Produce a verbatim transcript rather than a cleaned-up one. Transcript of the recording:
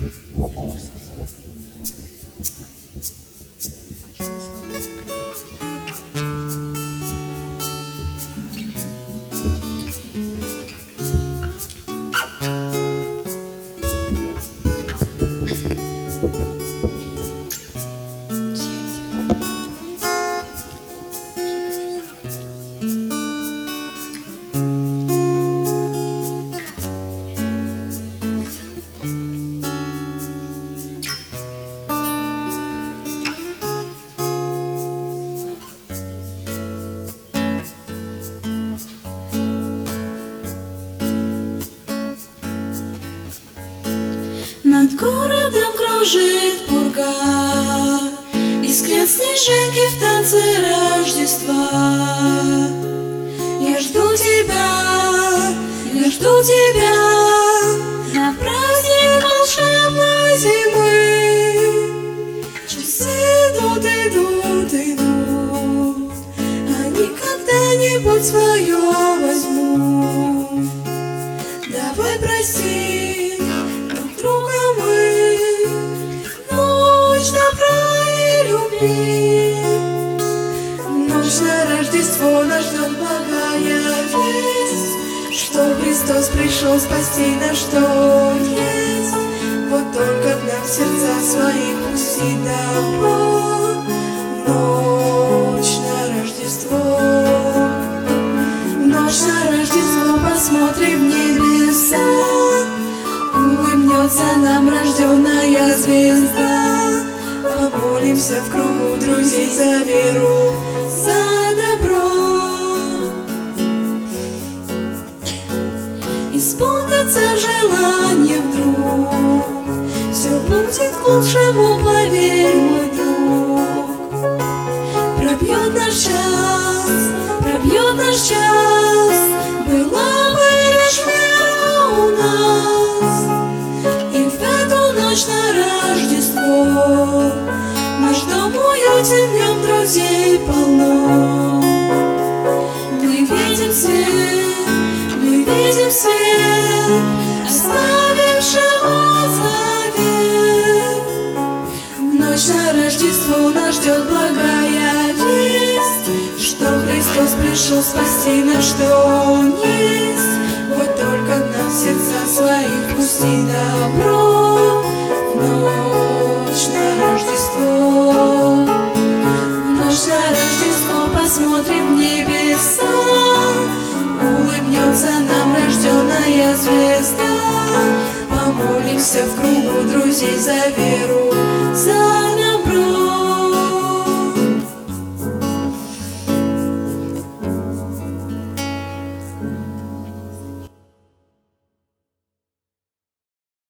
Над городом кружит пурга, искрят снежинки в танце Рождества. Я жду тебя, я жду тебя на праздник волшебной зимы. Часы идут, идут, идут, они когда-нибудь свое возьмут. Давай прости друга мы, ночь добра и любви. Ночь на Рождество нас ждет благая весть, что Христос пришел спасти нас, что есть. Вот только к нам в сердца свои пусти добро. Ночь на Рождество, ночь на Рождество, посмотрим в небеса. Улыбнется нам рожденная звезда. Помолимся в кругу друзей за веру, за добро. Исполнится желание вдруг, все будет к лучшему, поверь, мой друг. Пробьет наш час, пробьет наш час, была бы лишь вера у нас. Ночь на Рождество наш дом уютен, в нем друзей полно. Мы видим свет, мы видим свет, оставившего завет. В ночь на Рождество нас ждет благая весть, что Христос пришел спасти нас, что Он есть. Вот только к нам в сердца своих пусти добро. Ночь на Рождество, ночь на Рождество, посмотрим в небеса. Улыбнется нам рожденная звезда. Помолимся в кругу друзей за веру, за